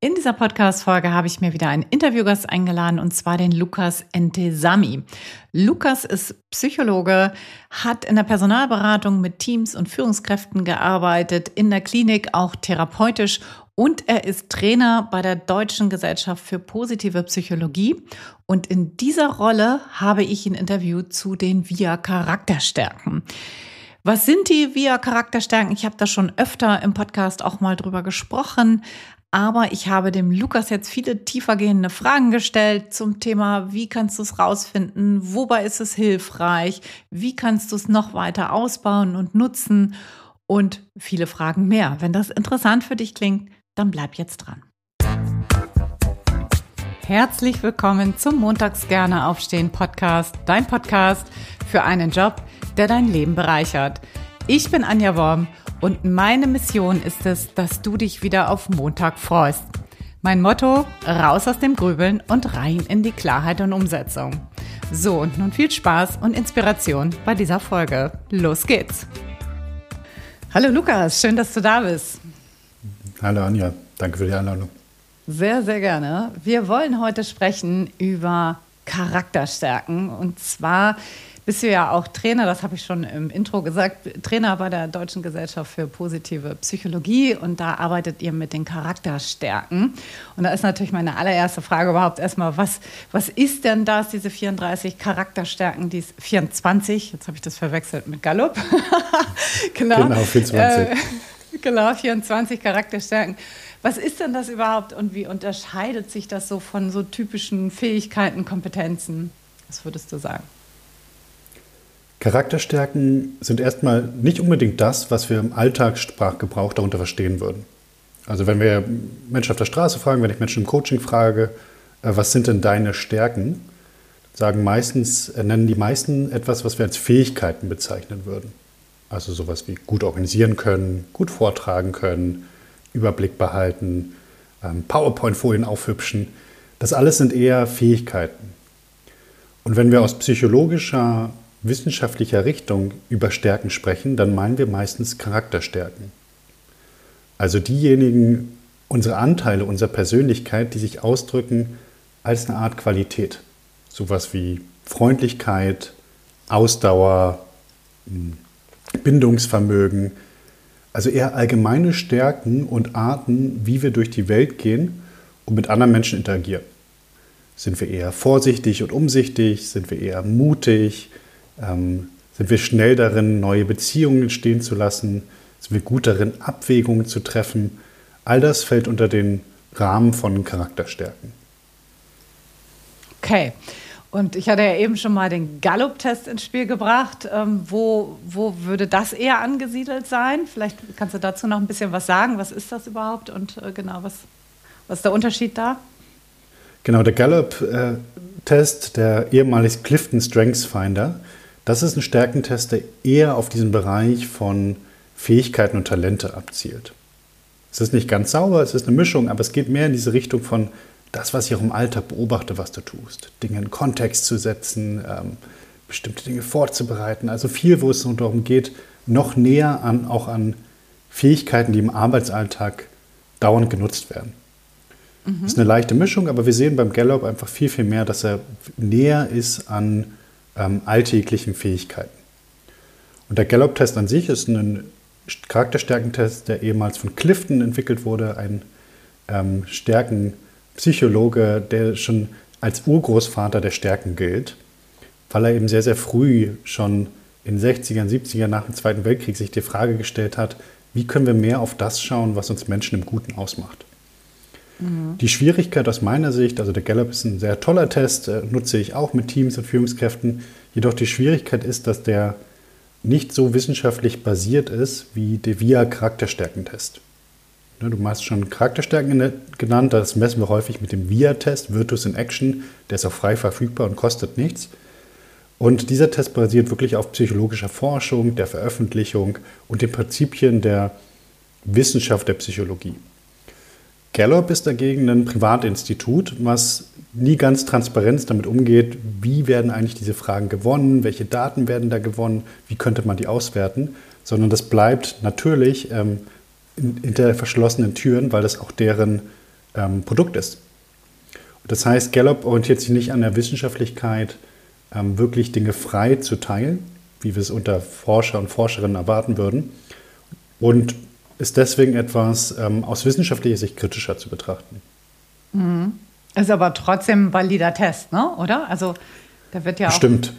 In dieser Podcast-Folge habe ich mir wieder einen Interviewgast eingeladen, und zwar den Lukas Ntezami. Lukas ist Psychologe, hat in der Personalberatung mit Teams und Führungskräften gearbeitet, in der Klinik auch therapeutisch, und er ist Trainer bei der Deutschen Gesellschaft für positive Psychologie. Und in dieser Rolle habe ich ihn interviewt zu den VIA-Charakterstärken. Was sind die VIA-Charakterstärken? Ich habe da schon öfter im Podcast auch mal drüber gesprochen. Aber ich habe dem Lukas jetzt viele tiefergehende Fragen gestellt zum Thema, wie kannst du es rausfinden, wobei ist es hilfreich, wie kannst du es noch weiter ausbauen und nutzen und viele Fragen mehr. Wenn das interessant für dich klingt, dann bleib jetzt dran. Herzlich willkommen zum Montags gerne aufstehen Podcast, dein Podcast für einen Job, der dein Leben bereichert. Ich bin Anja Worm. Und meine Mission ist es, dass du dich wieder auf Montag freust. Mein Motto: raus aus dem Grübeln und rein in die Klarheit und Umsetzung. So, und nun viel Spaß und Inspiration bei dieser Folge. Los geht's! Hallo Lukas, schön, dass du da bist. Hallo Anja, danke für die Einladung. Sehr, sehr gerne. Wir wollen heute sprechen über Charakterstärken. Und zwar bist du ja auch Trainer, das habe ich schon im Intro gesagt, Trainer bei der Deutschen Gesellschaft für positive Psychologie, und da arbeitet ihr mit den Charakterstärken. Und da ist natürlich meine allererste Frage überhaupt erstmal, was ist denn das, diese 34 Charakterstärken, die 24, jetzt habe ich das verwechselt mit Gallup. Genau, 24. Genau, 24 Charakterstärken. Was ist denn das überhaupt und wie unterscheidet sich das so von so typischen Fähigkeiten, Kompetenzen? Was würdest du sagen? Charakterstärken sind erstmal nicht unbedingt das, was wir im Alltagssprachgebrauch darunter verstehen würden. Also wenn wir Menschen auf der Straße fragen, wenn ich Menschen im Coaching frage, was sind denn deine Stärken, nennen die meisten etwas, was wir als Fähigkeiten bezeichnen würden. Also sowas wie gut organisieren können, gut vortragen können, Überblick behalten, PowerPoint-Folien aufhübschen. Das alles sind eher Fähigkeiten. Und wenn wir aus psychologischer wissenschaftlicher Richtung über Stärken sprechen, dann meinen wir meistens Charakterstärken. Also diejenigen, unsere Anteile unserer Persönlichkeit, die sich ausdrücken als eine Art Qualität. Sowas wie Freundlichkeit, Ausdauer, Bindungsvermögen. Also eher allgemeine Stärken und Arten, wie wir durch die Welt gehen und mit anderen Menschen interagieren. Sind wir eher vorsichtig und umsichtig? Sind wir eher mutig? Sind wir schnell darin, neue Beziehungen entstehen zu lassen? Sind wir gut darin, Abwägungen zu treffen? All das fällt unter den Rahmen von Charakterstärken. Okay, und ich hatte ja eben schon mal den Gallup-Test ins Spiel gebracht. Wo würde das eher angesiedelt sein? Vielleicht kannst du dazu noch ein bisschen was sagen. Was ist das überhaupt und genau, was ist der Unterschied da? Genau, der Gallup-Test, der ehemalige Clifton Strengths Finder, das ist ein Stärkentest, der eher auf diesen Bereich von Fähigkeiten und Talente abzielt. Es ist nicht ganz sauber, es ist eine Mischung, aber es geht mehr in diese Richtung von das, was ich auch im Alltag beobachte, was du tust. Dinge in Kontext zu setzen, bestimmte Dinge vorzubereiten. Also viel, wo es darum geht, noch näher auch an Fähigkeiten, die im Arbeitsalltag dauernd genutzt werden. Das ist eine leichte Mischung, aber wir sehen beim Gallup einfach viel, viel mehr, dass er näher ist an alltäglichen Fähigkeiten. Und der Gallup-Test an sich ist ein Charakterstärkentest, der ehemals von Clifton entwickelt wurde, ein Stärkenpsychologe, der schon als Urgroßvater der Stärken gilt, weil er eben sehr, sehr früh schon in den 60ern, 70ern nach dem Zweiten Weltkrieg sich die Frage gestellt hat, wie können wir mehr auf das schauen, was uns Menschen im Guten ausmacht. Die Schwierigkeit aus meiner Sicht, also der Gallup ist ein sehr toller Test, nutze ich auch mit Teams und Führungskräften, jedoch die Schwierigkeit ist, dass der nicht so wissenschaftlich basiert ist wie der VIA-Charakterstärkentest. Du hast schon Charakterstärken genannt, das messen wir häufig mit dem VIA-Test, Virtus in Action, der ist auch frei verfügbar und kostet nichts. Und dieser Test basiert wirklich auf psychologischer Forschung, der Veröffentlichung und den Prinzipien der Wissenschaft der Psychologie. Gallup ist dagegen ein Privatinstitut, was nie ganz transparent damit umgeht, wie werden eigentlich diese Fragen gewonnen, welche Daten werden da gewonnen, wie könnte man die auswerten, sondern das bleibt natürlich hinter verschlossenen Türen, weil das auch deren Produkt ist. Das heißt, Gallup orientiert sich nicht an der Wissenschaftlichkeit, wirklich Dinge frei zu teilen, wie wir es unter Forscher und Forscherinnen erwarten würden, und ist deswegen etwas aus wissenschaftlicher Sicht kritischer zu betrachten. Mhm. Ist aber trotzdem ein valider Test, ne? Oder? Also da wird ja Bestimmt.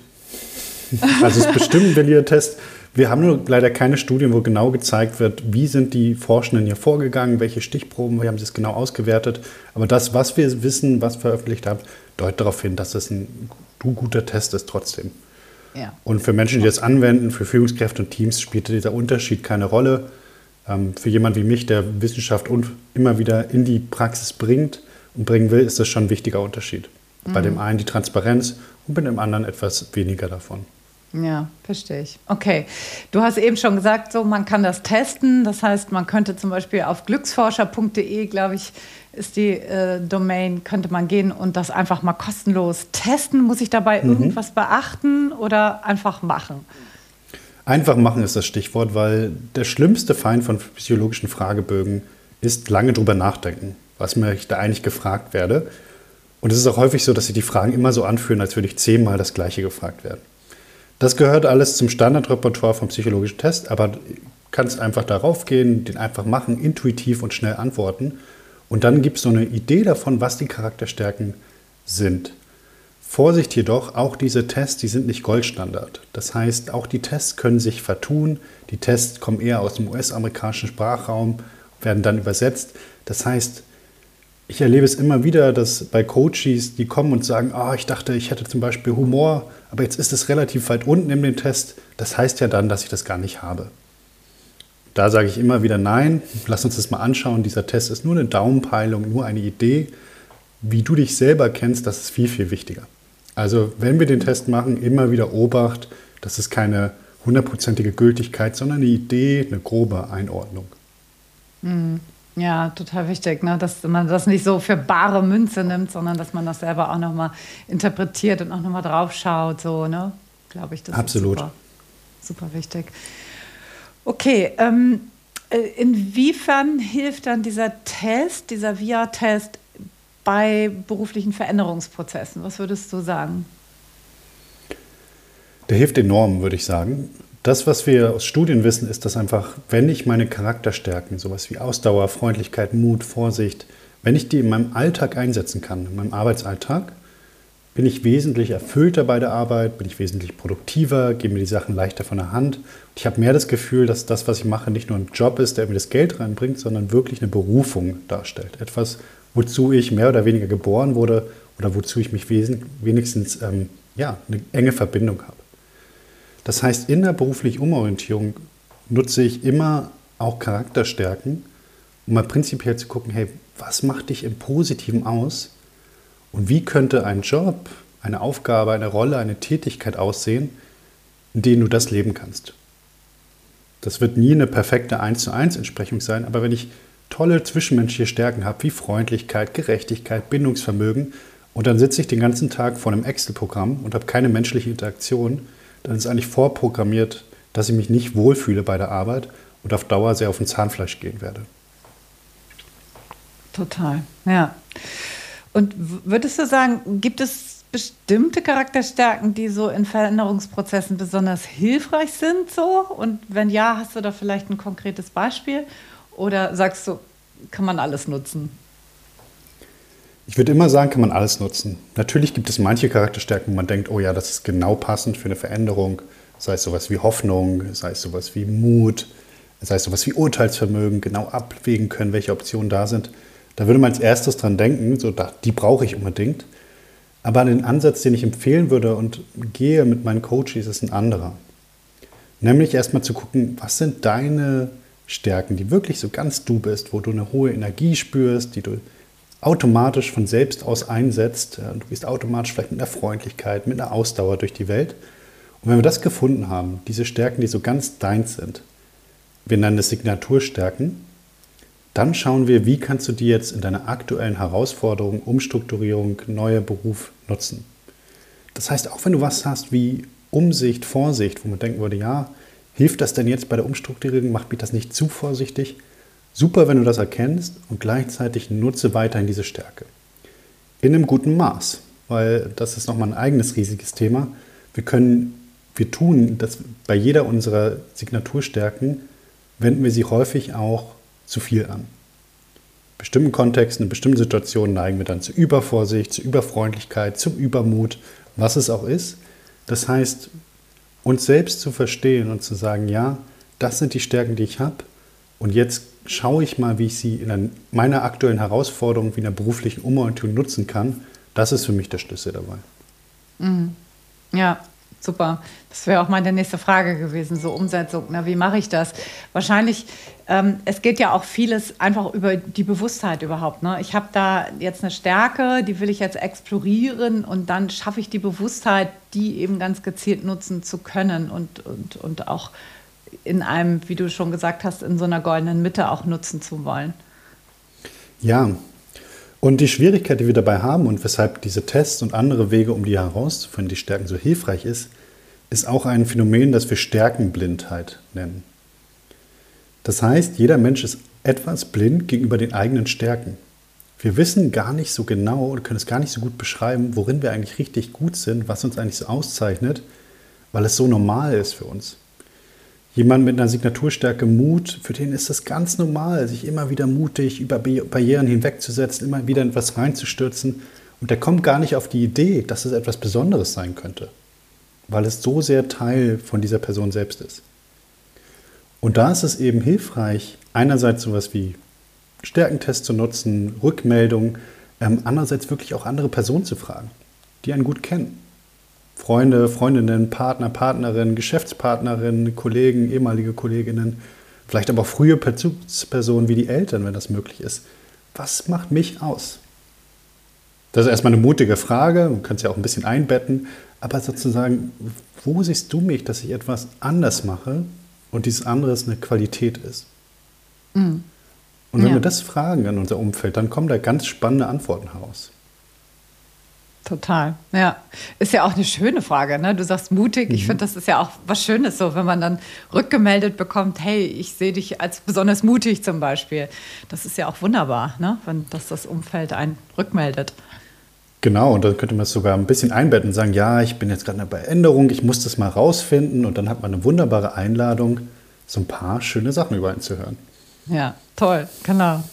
Also es ist bestimmt ein valider Test. Wir haben nur leider keine Studien, wo genau gezeigt wird, wie sind die Forschenden hier vorgegangen, welche Stichproben, wie haben sie es genau ausgewertet. Aber das, was wir wissen, was veröffentlicht haben, deutet darauf hin, dass es ein guter Test ist trotzdem. Ja. Und für Menschen, die das anwenden, für Führungskräfte und Teams, spielt dieser Unterschied keine Rolle. Für jemanden wie mich, der Wissenschaft immer wieder in die Praxis bringt und bringen will, ist das schon ein wichtiger Unterschied. Bei dem einen die Transparenz und bei dem anderen etwas weniger davon. Ja, verstehe ich. Okay, du hast eben schon gesagt, so man kann das testen. Das heißt, man könnte zum Beispiel auf glücksforscher.de, glaube ich, ist die Domain, könnte man gehen und das einfach mal kostenlos testen. Muss ich dabei irgendwas beachten oder einfach machen? Einfach machen ist das Stichwort, weil der schlimmste Feind von psychologischen Fragebögen ist lange drüber nachdenken, was mir da eigentlich gefragt werde. Und es ist auch häufig so, dass sich die Fragen immer so anfühlen, als würde ich 10-mal das Gleiche gefragt werden. Das gehört alles zum Standardrepertoire vom psychologischen Test, aber du kannst einfach darauf gehen, den einfach machen, intuitiv und schnell antworten. Und dann gibt es so eine Idee davon, was die Charakterstärken sind. Vorsicht jedoch, auch diese Tests, die sind nicht Goldstandard. Das heißt, auch die Tests können sich vertun. Die Tests kommen eher aus dem US-amerikanischen Sprachraum, werden dann übersetzt. Das heißt, ich erlebe es immer wieder, dass bei Coaches, die kommen und sagen, ich dachte, ich hätte zum Beispiel Humor, aber jetzt ist es relativ weit unten in dem Test. Das heißt ja dann, dass ich das gar nicht habe. Da sage ich immer wieder, nein, lass uns das mal anschauen. Dieser Test ist nur eine Daumenpeilung, nur eine Idee. Wie du dich selber kennst, das ist viel, viel wichtiger. Also wenn wir den Test machen, immer wieder Obacht, das ist keine 100%ige Gültigkeit, sondern eine Idee, eine grobe Einordnung. Ja, total wichtig, ne? Dass man das nicht so für bare Münze nimmt, sondern dass man das selber auch nochmal interpretiert und auch nochmal drauf schaut. So, ne? Glaube ich, das Absolut. ist super wichtig. Okay, inwiefern hilft dann dieser Test, dieser VR-Test bei beruflichen Veränderungsprozessen? Was würdest du sagen? Der hilft enorm, würde ich sagen. Das, was wir aus Studien wissen, ist, dass einfach, wenn ich meine Charakterstärken, sowas wie Ausdauer, Freundlichkeit, Mut, Vorsicht, wenn ich die in meinem Alltag einsetzen kann, in meinem Arbeitsalltag, bin ich wesentlich erfüllter bei der Arbeit, bin ich wesentlich produktiver, gebe mir die Sachen leichter von der Hand. Und ich habe mehr das Gefühl, dass das, was ich mache, nicht nur ein Job ist, der mir das Geld reinbringt, sondern wirklich eine Berufung darstellt. Etwas, wozu ich mehr oder weniger geboren wurde oder wozu ich mich wenigstens eine enge Verbindung habe. Das heißt, in der beruflichen Umorientierung nutze ich immer auch Charakterstärken, um mal prinzipiell zu gucken, hey, was macht dich im Positiven aus und wie könnte ein Job, eine Aufgabe, eine Rolle, eine Tätigkeit aussehen, in denen du das leben kannst. Das wird nie eine perfekte 1:1 Entsprechung sein, aber wenn ich tolle zwischenmenschliche Stärken habe, wie Freundlichkeit, Gerechtigkeit, Bindungsvermögen und dann sitze ich den ganzen Tag vor einem Excel-Programm und habe keine menschliche Interaktion, dann ist eigentlich vorprogrammiert, dass ich mich nicht wohlfühle bei der Arbeit und auf Dauer sehr auf den Zahnfleisch gehen werde. Total, ja. Und würdest du sagen, gibt es bestimmte Charakterstärken, die so in Veränderungsprozessen besonders hilfreich sind? So? Und wenn ja, hast du da vielleicht ein konkretes Beispiel? Oder sagst du, kann man alles nutzen? Ich würde immer sagen, kann man alles nutzen. Natürlich gibt es manche Charakterstärken, wo man denkt, oh ja, das ist genau passend für eine Veränderung. Sei es sowas wie Hoffnung, sei es sowas wie Mut, sei es sowas wie Urteilsvermögen, genau abwägen können, welche Optionen da sind. Da würde man als erstes dran denken, so, die brauche ich unbedingt. Aber den Ansatz, den ich empfehlen würde und gehe mit meinen Coaches, ist ein anderer. Nämlich erstmal zu gucken, was sind deine Stärken, die wirklich so ganz du bist, wo du eine hohe Energie spürst, die du automatisch von selbst aus einsetzt. Du gehst automatisch vielleicht mit einer Freundlichkeit, mit einer Ausdauer durch die Welt. Und wenn wir das gefunden haben, diese Stärken, die so ganz deins sind, wir nennen das Signaturstärken, dann schauen wir, wie kannst du die jetzt in deiner aktuellen Herausforderung, Umstrukturierung, neuer Beruf nutzen. Das heißt, auch wenn du was hast wie Umsicht, Vorsicht, wo man denken würde, ja, hilft das denn jetzt bei der Umstrukturierung, macht mich das nicht zu vorsichtig? Super, wenn du das erkennst und gleichzeitig nutze weiterhin diese Stärke. In einem guten Maß, weil das ist nochmal ein eigenes riesiges Thema. Wir tun das bei jeder unserer Signaturstärken, wenden wir sie häufig auch zu viel an. In bestimmten Kontexten, in bestimmten Situationen neigen wir dann zur Übervorsicht, zur Überfreundlichkeit, zum Übermut, was es auch ist. Das heißt, uns selbst zu verstehen und zu sagen, ja, das sind die Stärken, die ich habe und jetzt schaue ich mal, wie ich sie in meiner aktuellen Herausforderung wie in der beruflichen Umorientierung nutzen kann. Das ist für mich der Schlüssel dabei. Mhm. Ja, super. Das wäre auch meine nächste Frage gewesen, so Umsetzung. Na, wie mache ich das? Wahrscheinlich, es geht ja auch vieles einfach über die Bewusstheit überhaupt. Ne? Ich habe da jetzt eine Stärke, die will ich jetzt explorieren und dann schaffe ich die Bewusstheit, die eben ganz gezielt nutzen zu können und auch in einem, wie du schon gesagt hast, in so einer goldenen Mitte auch nutzen zu wollen. Ja, und die Schwierigkeit, die wir dabei haben und weshalb diese Tests und andere Wege, um die herauszufinden, die Stärken so hilfreich ist auch ein Phänomen, das wir Stärkenblindheit nennen. Das heißt, jeder Mensch ist etwas blind gegenüber den eigenen Stärken. Wir wissen gar nicht so genau und können es gar nicht so gut beschreiben, worin wir eigentlich richtig gut sind, was uns eigentlich so auszeichnet, weil es so normal ist für uns. Jemand mit einer Signaturstärke Mut, für den ist es ganz normal, sich immer wieder mutig über Barrieren hinwegzusetzen, immer wieder in etwas reinzustürzen. Und der kommt gar nicht auf die Idee, dass es etwas Besonderes sein könnte, weil es so sehr Teil von dieser Person selbst ist. Und da ist es eben hilfreich, einerseits sowas wie Stärkentest zu nutzen, Rückmeldung, andererseits wirklich auch andere Personen zu fragen, die einen gut kennen. Freunde, Freundinnen, Partner, Partnerinnen, Geschäftspartnerinnen, Kollegen, ehemalige Kolleginnen, vielleicht aber auch frühe Bezugspersonen wie die Eltern, wenn das möglich ist. Was macht mich aus? Das ist erstmal eine mutige Frage, du kannst ja auch ein bisschen einbetten, aber sozusagen, wo siehst du mich, dass ich etwas anders mache und dieses anderes eine Qualität ist? Mhm. Und wenn wir das fragen in unser Umfeld, dann kommen da ganz spannende Antworten heraus. Total, ja. Ist ja auch eine schöne Frage, ne? Du sagst mutig. Ich finde, das ist ja auch was Schönes so, wenn man dann rückgemeldet bekommt, hey, ich sehe dich als besonders mutig zum Beispiel. Das ist ja auch wunderbar, ne? Wenn das Umfeld einen rückmeldet. Genau, und dann könnte man es sogar ein bisschen einbetten und sagen, ja, ich bin jetzt gerade in einer Veränderung, ich muss das mal rausfinden und dann hat man eine wunderbare Einladung, so ein paar schöne Sachen über einen zu hören. Ja, toll, genau.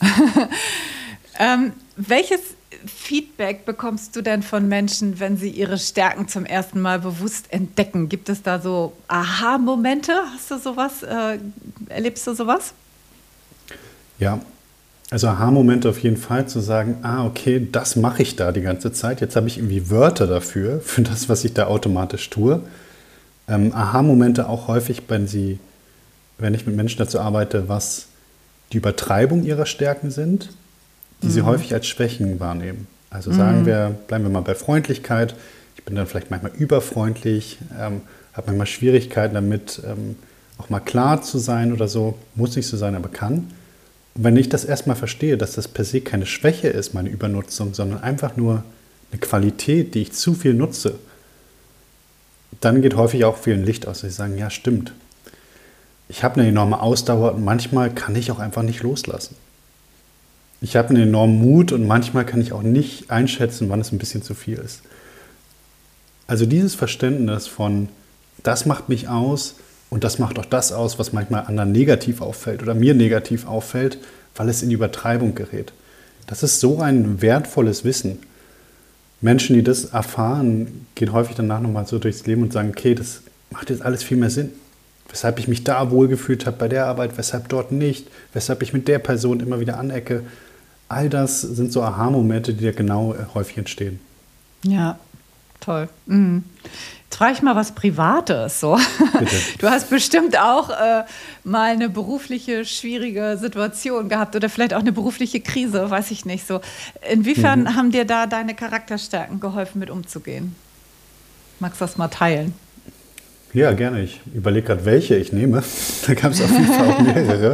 Welches Feedback bekommst du denn von Menschen, wenn sie ihre Stärken zum ersten Mal bewusst entdecken? Gibt es da so Aha-Momente? Hast du sowas? Erlebst du sowas? Ja, also Aha-Momente auf jeden Fall zu sagen, okay, das mache ich da die ganze Zeit. Jetzt habe ich irgendwie Wörter dafür, für das, was ich da automatisch tue. Aha-Momente auch häufig, wenn ich mit Menschen dazu arbeite, was die Übertreibung ihrer Stärken sind, die sie häufig als Schwächen wahrnehmen. Also bleiben wir mal bei Freundlichkeit. Ich bin dann vielleicht manchmal überfreundlich, habe manchmal Schwierigkeiten damit, auch mal klar zu sein oder so. Muss nicht so sein, aber kann. Und wenn ich das erstmal verstehe, dass das per se keine Schwäche ist, meine Übernutzung, sondern einfach nur eine Qualität, die ich zu viel nutze, dann geht häufig auch viel ein Licht aus, dass sie sagen, ja, stimmt. Ich habe eine enorme Ausdauer und manchmal kann ich auch einfach nicht loslassen. Ich habe einen enormen Mut und manchmal kann ich auch nicht einschätzen, wann es ein bisschen zu viel ist. Also dieses Verständnis von, das macht mich aus und das macht auch das aus, was manchmal anderen negativ auffällt oder mir negativ auffällt, weil es in die Übertreibung gerät. Das ist so ein wertvolles Wissen. Menschen, die das erfahren, gehen häufig danach nochmal so durchs Leben und sagen, okay, das macht jetzt alles viel mehr Sinn. Weshalb ich mich da wohlgefühlt habe bei der Arbeit, weshalb dort nicht, weshalb ich mit der Person immer wieder anecke. All das sind so Aha-Momente, die da genau häufig entstehen. Ja, toll. Mhm. Jetzt frage ich mal was Privates. So. Bitte. Du hast bestimmt auch mal eine berufliche, schwierige Situation gehabt oder vielleicht auch eine berufliche Krise, weiß ich nicht. So. Inwiefern haben dir da deine Charakterstärken geholfen, mit umzugehen? Magst du das mal teilen? Ja, gerne. Ich überlege gerade, welche ich nehme. Da gab es auf jeden Fall auch mehrere.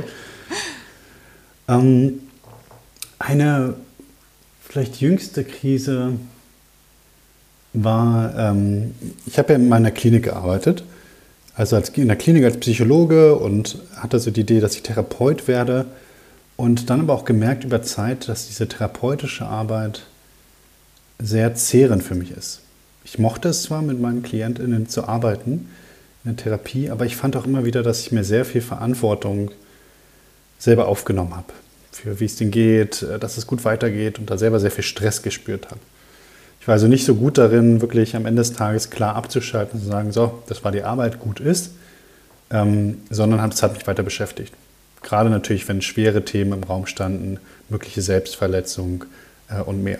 Eine vielleicht jüngste Krise war, ich habe ja in meiner Klinik gearbeitet, also in der Klinik als Psychologe und hatte so die Idee, dass ich Therapeut werde. Und dann aber auch gemerkt über Zeit, dass diese therapeutische Arbeit sehr zehrend für mich ist. Ich mochte es zwar, mit meinen KlientInnen zu arbeiten in der Therapie, aber ich fand auch immer wieder, dass ich mir sehr viel Verantwortung selber aufgenommen habe. Für wie es denen geht, dass es gut weitergeht und da selber sehr viel Stress gespürt habe. Ich war also nicht so gut darin, wirklich am Ende des Tages klar abzuschalten und zu sagen, so, das war die Arbeit, gut ist, sondern es hat mich weiter beschäftigt. Gerade natürlich, wenn schwere Themen im Raum standen, mögliche Selbstverletzung und mehr.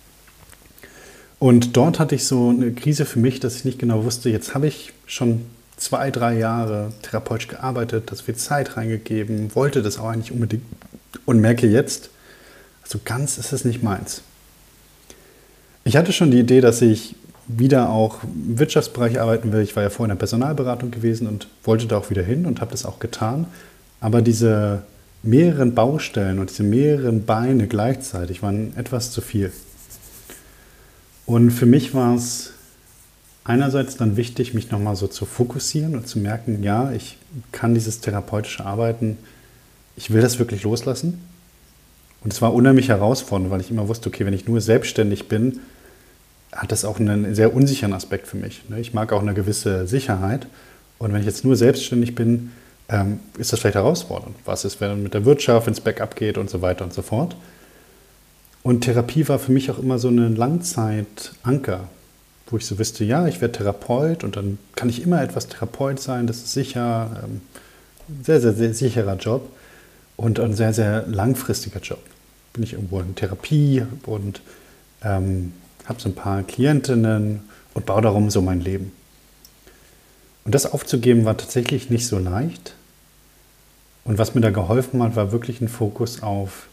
Und dort hatte ich so eine Krise für mich, dass ich nicht genau wusste, jetzt habe ich schon 2, 3 Jahre therapeutisch gearbeitet, das viel Zeit reingegeben, wollte das auch eigentlich unbedingt und merke jetzt, also ganz ist es nicht meins. Ich hatte schon die Idee, dass ich wieder auch im Wirtschaftsbereich arbeiten will. Ich war ja vorhin in der Personalberatung gewesen und wollte da auch wieder hin und habe das auch getan. Aber diese mehreren Baustellen und diese mehreren Beine gleichzeitig waren etwas zu viel. Und für mich war es einerseits dann wichtig, mich nochmal so zu fokussieren und zu merken, ja, ich kann dieses therapeutische Arbeiten, ich will das wirklich loslassen. Und es war unheimlich herausfordernd, weil ich immer wusste, okay, wenn ich nur selbstständig bin, hat das auch einen sehr unsicheren Aspekt für mich. Ich mag auch eine gewisse Sicherheit. Und wenn ich jetzt nur selbstständig bin, ist das vielleicht herausfordernd. Was ist, wenn mit der Wirtschaft, wenn es bergab geht und so weiter und so fort. Und Therapie war für mich auch immer so ein Langzeitanker, wo ich so wusste, ja, ich werde Therapeut und dann kann ich immer etwas Therapeut sein, das ist sicher, sehr, sehr, sehr sicherer Job und ein sehr, sehr langfristiger Job. Bin ich irgendwo in Therapie und habe so ein paar Klientinnen und baue darum so mein Leben. Und das aufzugeben war tatsächlich nicht so leicht. Und was mir da geholfen hat, war wirklich ein Fokus auf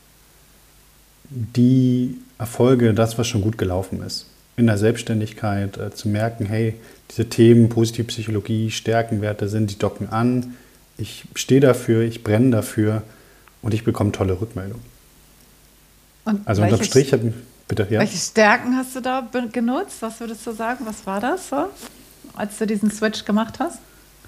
die Erfolge, das, was schon gut gelaufen ist. In der Selbstständigkeit zu merken, hey, diese Themen, Positivpsychologie, Stärkenwerte sind, die docken an. Ich stehe dafür, ich brenne dafür und ich bekomme tolle Rückmeldungen. Und also unterm Strich, bitte, ja. Welche Stärken hast du da genutzt? Was würdest du sagen? Was war das so, als du diesen Switch gemacht hast?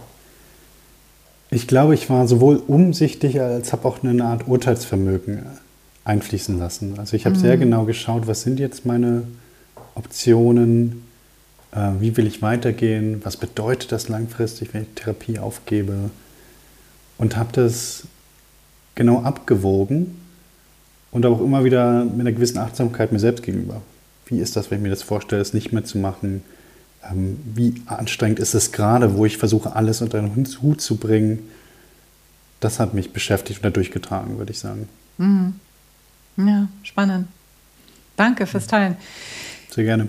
Ich glaube, ich war sowohl umsichtig als habe auch eine Art Urteilsvermögen einfließen lassen. Also ich habe sehr genau geschaut, was sind jetzt meine Optionen, wie will ich weitergehen, was bedeutet das langfristig, wenn ich Therapie aufgebe und habe das genau abgewogen und auch immer wieder mit einer gewissen Achtsamkeit mir selbst gegenüber. Wie ist das, wenn ich mir das vorstelle, es nicht mehr zu machen? Wie anstrengend ist es gerade, wo ich versuche, alles unter einen Hut zu bringen? Das hat mich beschäftigt und dadurch getragen, würde ich sagen. Mhm. Ja, spannend. Danke fürs Teilen. Sehr gerne.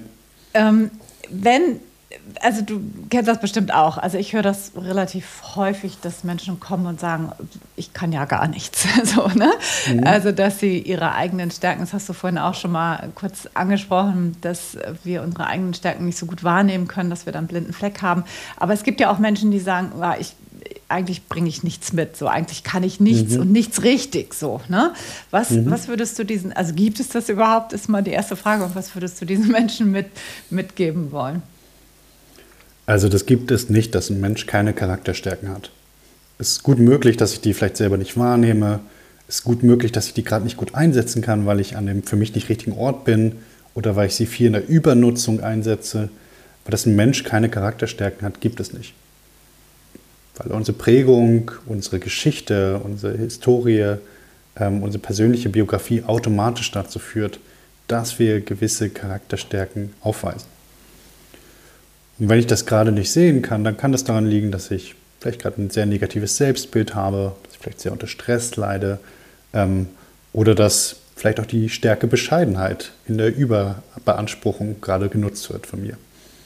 Also du kennst das bestimmt auch. Also ich höre das relativ häufig, dass Menschen kommen und sagen, ich kann ja gar nichts. So, ne? Also dass sie ihre eigenen Stärken, das hast du vorhin auch schon mal kurz angesprochen, dass wir unsere eigenen Stärken nicht so gut wahrnehmen können, dass wir dann einen blinden Fleck haben. Aber es gibt ja auch Menschen, die sagen, eigentlich bringe ich nichts mit, so eigentlich kann ich nichts und nichts richtig, so, ne? Was würdest du also gibt es das überhaupt, ist mal die erste Frage, und was würdest du diesen Menschen mitgeben wollen? Also das gibt es nicht, dass ein Mensch keine Charakterstärken hat. Es ist gut möglich, dass ich die vielleicht selber nicht wahrnehme. Es ist gut möglich, dass ich die gerade nicht gut einsetzen kann, weil ich an dem für mich nicht richtigen Ort bin oder weil ich sie viel in der Übernutzung einsetze. Aber dass ein Mensch keine Charakterstärken hat, gibt es nicht. Weil unsere Prägung, unsere Geschichte, unsere Historie, unsere persönliche Biografie automatisch dazu führt, dass wir gewisse Charakterstärken aufweisen. Und wenn ich das gerade nicht sehen kann, dann kann das daran liegen, dass ich vielleicht gerade ein sehr negatives Selbstbild habe, dass ich vielleicht sehr unter Stress leide oder dass vielleicht auch die Stärke Bescheidenheit in der Überbeanspruchung gerade genutzt wird von mir.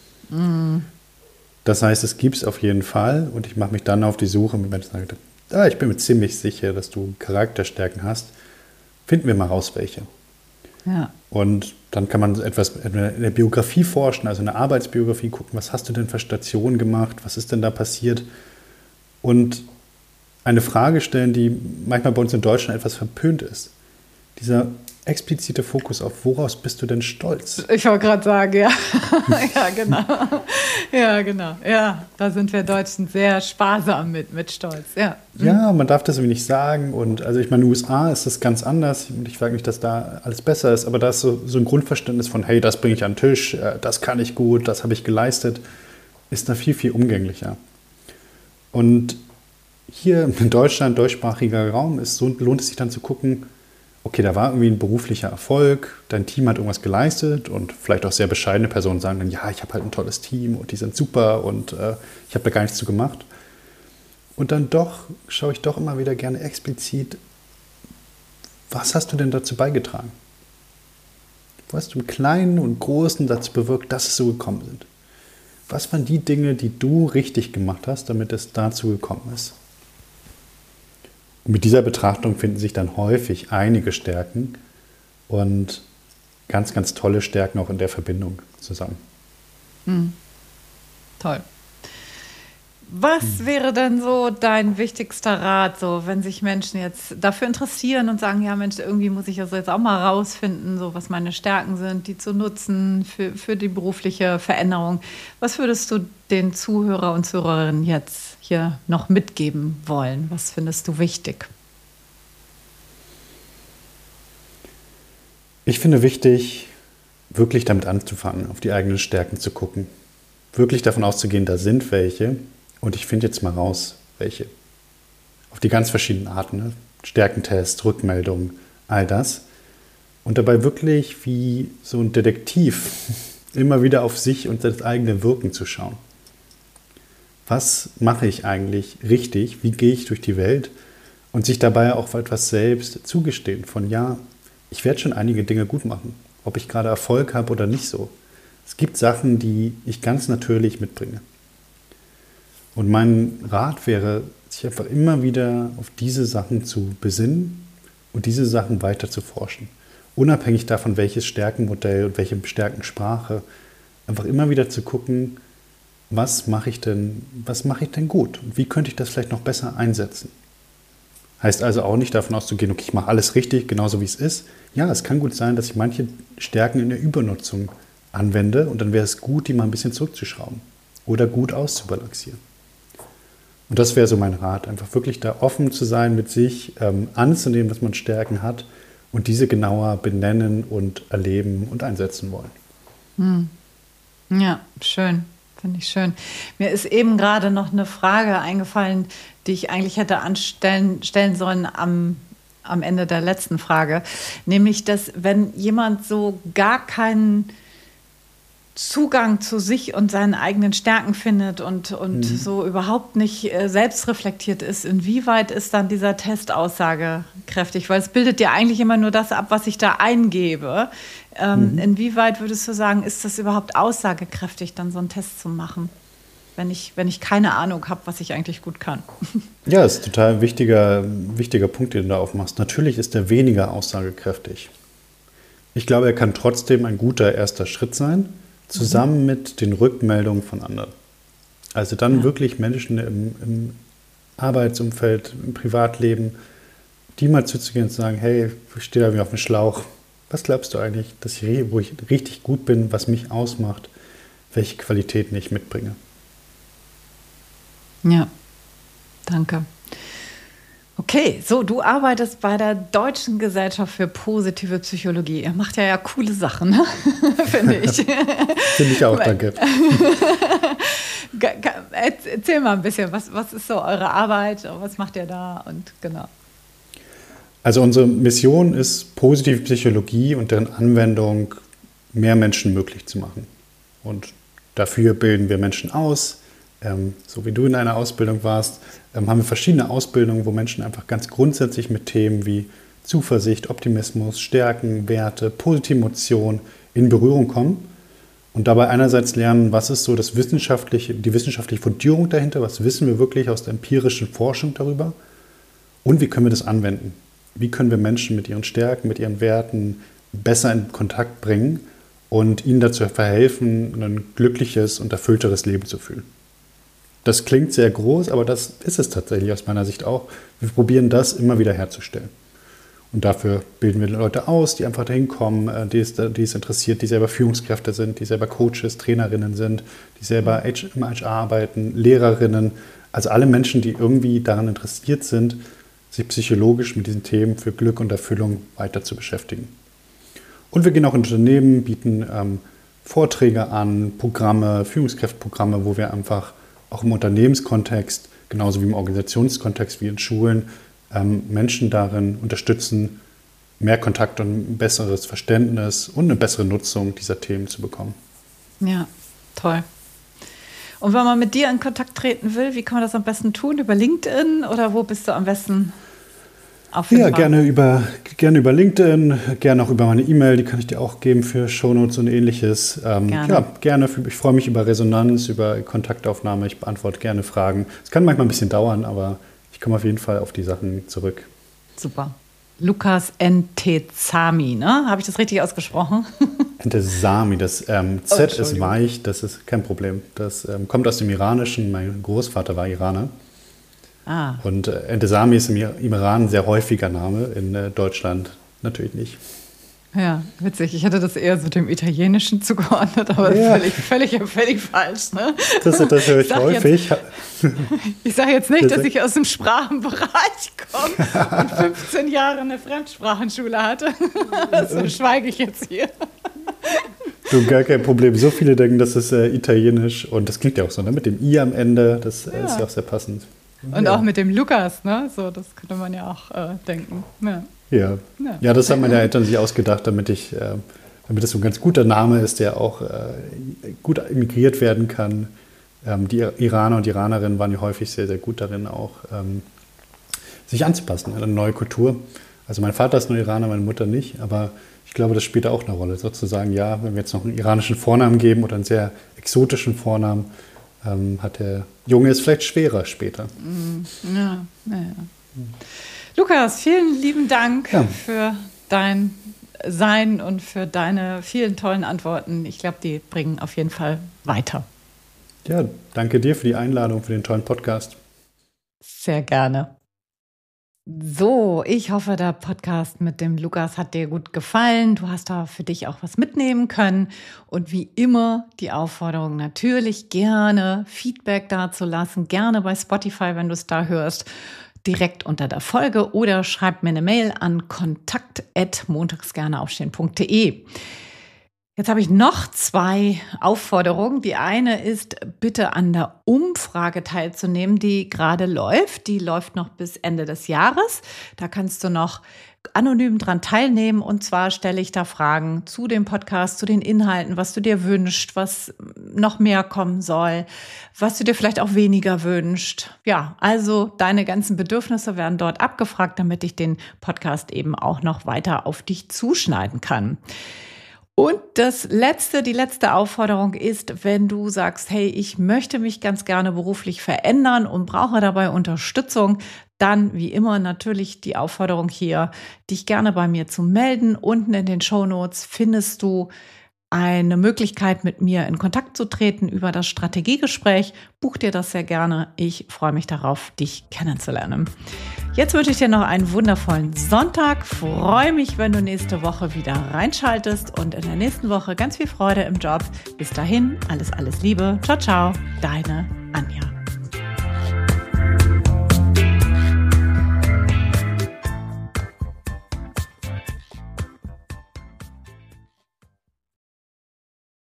Das heißt, es gibt es auf jeden Fall und ich mache mich dann auf die Suche mit Menschen, die sagen, ich bin mir ziemlich sicher, dass du Charakterstärken hast. Finden wir mal raus, welche. Ja. Und dann kann man etwas in der Biografie forschen, also in der Arbeitsbiografie gucken, was hast du denn für Stationen gemacht, was ist denn da passiert? Und eine Frage stellen, die manchmal bei uns in Deutschland etwas verpönt ist. Dieser explizite Fokus auf, woraus bist du denn stolz? Ich wollte gerade sagen, ja. Ja, genau. Ja, genau. Ja, da sind wir Deutschen sehr sparsam mit Stolz. Ja. Ja, man darf das irgendwie nicht sagen. Und also ich meine, in den USA ist das ganz anders. Und ich sage nicht, dass da alles besser ist, aber da ist so ein Grundverständnis von, hey, das bringe ich an den Tisch, das kann ich gut, das habe ich geleistet, ist da viel, viel umgänglicher. Und hier in Deutschland, deutschsprachiger Raum, lohnt es sich dann zu gucken, okay, da war irgendwie ein beruflicher Erfolg, dein Team hat irgendwas geleistet und vielleicht auch sehr bescheidene Personen sagen dann, ja, ich habe halt ein tolles Team und die sind super und ich habe da gar nichts zu gemacht. Und dann schaue ich doch immer wieder gerne explizit, was hast du denn dazu beigetragen? Was hast du im Kleinen und Großen dazu bewirkt, dass es so gekommen sind? Was waren die Dinge, die du richtig gemacht hast, damit es dazu gekommen ist? Und mit dieser Betrachtung finden sich dann häufig einige Stärken und ganz, ganz tolle Stärken auch in der Verbindung zusammen. Toll. Was wäre denn so dein wichtigster Rat, so wenn sich Menschen jetzt dafür interessieren und sagen, ja Mensch, irgendwie muss ich also jetzt auch mal rausfinden, so was meine Stärken sind, die zu nutzen für die berufliche Veränderung. Was würdest du den Zuhörer und Zuhörerinnen jetzt hier noch mitgeben wollen? Was findest du wichtig? Ich finde wichtig, wirklich damit anzufangen, auf die eigenen Stärken zu gucken. Wirklich davon auszugehen, da sind welche. Und ich finde jetzt mal raus, welche. Auf die ganz verschiedenen Arten. Ne? Stärkentest, Rückmeldung, all das. Und dabei wirklich wie so ein Detektiv immer wieder auf sich und das eigene Wirken zu schauen. Was mache ich eigentlich richtig? Wie gehe ich durch die Welt? Und sich dabei auch etwas selbst zugestehen von, ja, ich werde schon einige Dinge gut machen. Ob ich gerade Erfolg habe oder nicht so. Es gibt Sachen, die ich ganz natürlich mitbringe. Und mein Rat wäre, sich einfach immer wieder auf diese Sachen zu besinnen und diese Sachen weiter zu forschen. Unabhängig davon, welches Stärkenmodell und welche Stärkensprache, einfach immer wieder zu gucken, was mache ich denn gut und wie könnte ich das vielleicht noch besser einsetzen. Heißt also auch nicht davon auszugehen, okay, ich mache alles richtig, genauso wie es ist. Ja, es kann gut sein, dass ich manche Stärken in der Übernutzung anwende und dann wäre es gut, die mal ein bisschen zurückzuschrauben oder gut auszubalancieren. Und das wäre so mein Rat, einfach wirklich da offen zu sein mit sich, anzunehmen, dass man Stärken hat und diese genauer benennen und erleben und einsetzen wollen. Ja, schön. Finde ich schön. Mir ist eben gerade noch eine Frage eingefallen, die ich eigentlich hätte stellen sollen am Ende der letzten Frage. Nämlich, dass wenn jemand so gar keinen Zugang zu sich und seinen eigenen Stärken findet und so überhaupt nicht selbstreflektiert ist, inwieweit ist dann dieser Test aussagekräftig? Weil es bildet ja eigentlich immer nur das ab, was ich da eingebe. Inwieweit würdest du sagen, ist das überhaupt aussagekräftig, dann so einen Test zu machen, wenn ich keine Ahnung habe, was ich eigentlich gut kann? Ja, das ist ein total wichtiger Punkt, den du da aufmachst. Natürlich ist er weniger aussagekräftig. Ich glaube, er kann trotzdem ein guter erster Schritt sein, zusammen mit den Rückmeldungen von anderen. Also dann wirklich Menschen im Arbeitsumfeld, im Privatleben, die mal zuzugehen und zu sagen, hey, ich stehe da wie auf dem Schlauch. Was glaubst du eigentlich, wo ich richtig gut bin, was mich ausmacht, welche Qualitäten ich mitbringe? Ja, danke. Okay, so, du arbeitest bei der Deutschen Gesellschaft für positive Psychologie. Ihr macht ja coole Sachen, ne? Finde ich. Finde ich auch, danke. Erzähl mal ein bisschen, was ist so eure Arbeit, was macht ihr da und genau. Also unsere Mission ist, positive Psychologie und deren Anwendung mehr Menschen möglich zu machen. Und dafür bilden wir Menschen aus. So wie du in einer Ausbildung warst, haben wir verschiedene Ausbildungen, wo Menschen einfach ganz grundsätzlich mit Themen wie Zuversicht, Optimismus, Stärken, Werte, positive Emotionen in Berührung kommen und dabei einerseits lernen, was ist so die wissenschaftliche Fundierung dahinter, was wissen wir wirklich aus der empirischen Forschung darüber und wie können wir das anwenden. Wie können wir Menschen mit ihren Stärken, mit ihren Werten besser in Kontakt bringen und ihnen dazu verhelfen, ein glückliches und erfüllteres Leben zu fühlen. Das klingt sehr groß, aber das ist es tatsächlich aus meiner Sicht auch. Wir probieren das immer wieder herzustellen. Und dafür bilden wir Leute aus, die einfach dahin kommen, die es interessiert, die selber Führungskräfte sind, die selber Coaches, Trainerinnen sind, die selber im HR arbeiten, Lehrerinnen. Also alle Menschen, die irgendwie daran interessiert sind, sich psychologisch mit diesen Themen für Glück und Erfüllung weiter zu beschäftigen. Und wir gehen auch in Unternehmen, bieten Vorträge an, Programme, Führungskräfteprogramme, wo wir einfach auch im Unternehmenskontext, genauso wie im Organisationskontext, wie in Schulen, Menschen darin unterstützen, mehr Kontakt und ein besseres Verständnis und eine bessere Nutzung dieser Themen zu bekommen. Ja, toll. Und wenn man mit dir in Kontakt treten will, wie kann man das am besten tun? Über LinkedIn oder wo bist du am besten auffindbar? Ja, gerne über LinkedIn, gerne auch über meine E-Mail, die kann ich dir auch geben für Shownotes und ähnliches. Gerne. Ja, gerne. Ich freue mich über Resonanz, über Kontaktaufnahme. Ich beantworte gerne Fragen. Es kann manchmal ein bisschen dauern, aber ich komme auf jeden Fall auf die Sachen zurück. Super. Lukas Entezami, ne? Habe ich das richtig ausgesprochen? Entezami, das Z ist weich, das ist kein Problem. Das kommt aus dem Iranischen. Mein Großvater war Iraner. Ah. Und Entezami ist im Iran ein sehr häufiger Name, in Deutschland natürlich nicht. Ja, witzig. Ich hatte das eher so dem Italienischen zugeordnet, aber ja. völlig falsch. Ne? Das höre ich häufig. Ich sage jetzt nicht, dass ich aus dem Sprachenbereich komme und 15 Jahre eine Fremdsprachenschule hatte. Das schweige ich jetzt hier. Du, gar kein Problem. So viele denken, das ist Italienisch und das klingt ja auch so, ne? Mit dem I am Ende, das ist ja auch sehr passend. Und auch mit dem Lukas, ne? So, das könnte man ja auch denken. Ja, das haben meine Eltern sich ausgedacht, damit es so ein ganz guter Name ist, der auch gut emigriert werden kann. Die Iraner und Iranerinnen waren ja häufig sehr, sehr gut darin, auch sich anzupassen an eine neue Kultur. Also mein Vater ist nur Iraner, meine Mutter nicht, aber ich glaube, das spielt da auch eine Rolle. Sozusagen, ja, wenn wir jetzt noch einen iranischen Vornamen geben oder einen sehr exotischen Vornamen, hat der Junge es vielleicht schwerer später. Ja. Lukas, vielen lieben Dank für dein Sein und für deine vielen tollen Antworten. Ich glaube, die bringen auf jeden Fall weiter. Ja, danke dir für die Einladung, für den tollen Podcast. Sehr gerne. So, ich hoffe, der Podcast mit dem Lukas hat dir gut gefallen. Du hast da für dich auch was mitnehmen können. Und wie immer die Aufforderung, natürlich gerne Feedback dazulassen, gerne bei Spotify, wenn du es da hörst, direkt unter der Folge oder schreib mir eine Mail an kontakt@montagsgerneaufstehen.de. Jetzt habe ich noch 2 Aufforderungen. Die eine ist, bitte an der Umfrage teilzunehmen, die gerade läuft. Die läuft noch bis Ende des Jahres. Da kannst du noch anonym dran teilnehmen. Und zwar stelle ich da Fragen zu dem Podcast, zu den Inhalten, was du dir wünschst, was noch mehr kommen soll, was du dir vielleicht auch weniger wünschst. Ja, also deine ganzen Bedürfnisse werden dort abgefragt, damit ich den Podcast eben auch noch weiter auf dich zuschneiden kann. Und die letzte Aufforderung ist, wenn du sagst, hey, ich möchte mich ganz gerne beruflich verändern und brauche dabei Unterstützung, dann wie immer natürlich die Aufforderung hier, dich gerne bei mir zu melden. Unten in den Shownotes findest du eine Möglichkeit, mit mir in Kontakt zu treten über das Strategiegespräch. Buch dir das sehr gerne. Ich freue mich darauf, dich kennenzulernen. Jetzt wünsche ich dir noch einen wundervollen Sonntag. Freue mich, wenn du nächste Woche wieder reinschaltest und in der nächsten Woche ganz viel Freude im Job. Bis dahin, alles Liebe. Ciao, ciao. Deine Anja.